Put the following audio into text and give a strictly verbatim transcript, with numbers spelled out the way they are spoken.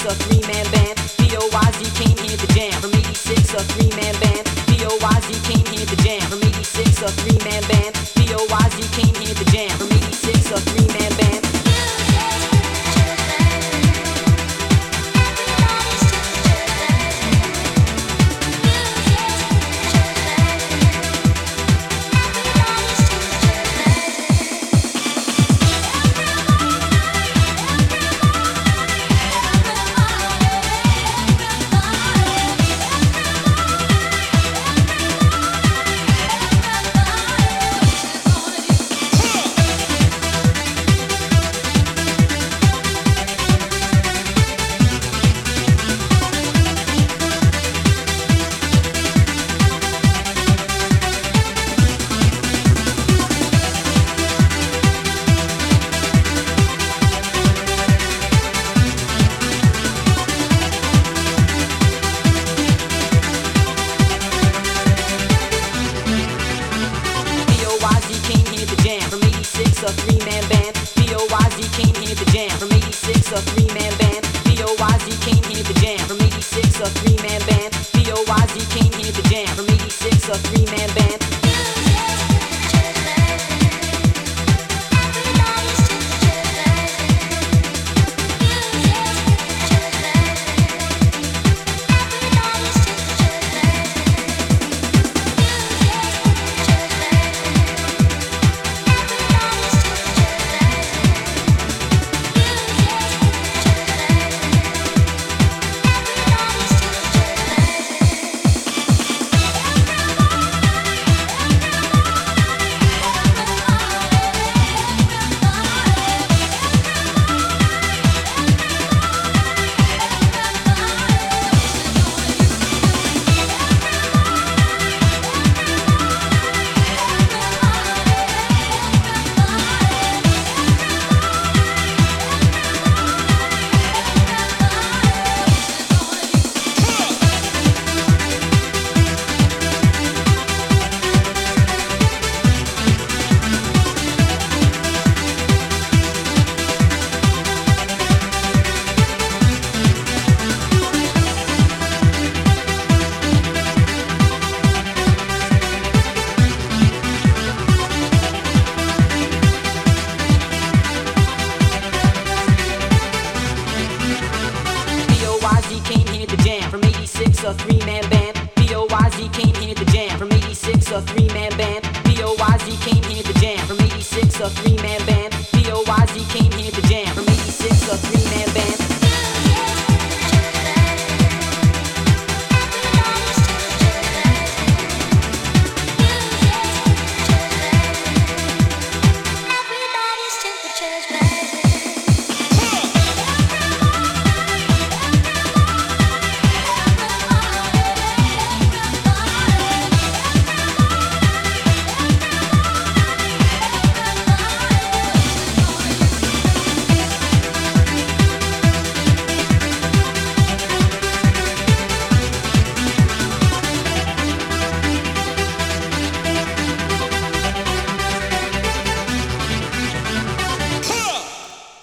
eighty-six, a three-man band. B O Y Z came here to jam. From eighty-six, a three-man band. B O Y Z came here to jam. From eighty-six, a three-man band. B O Y Z came here to jam. From eighty-six, a three-man band. A three-man band. B O Y Z came here to jam. From eighty-six, a three-man band. B O Y Z came here to jam. From eighty-six, a three-man band. B O Y Z came here to jam. From eighty-six, a three-man band. A three-man band. B O Y Z came here to jam. From eighty-six, a three-man band. B O Y Z came here to jam. From eighty-six, a three-man band.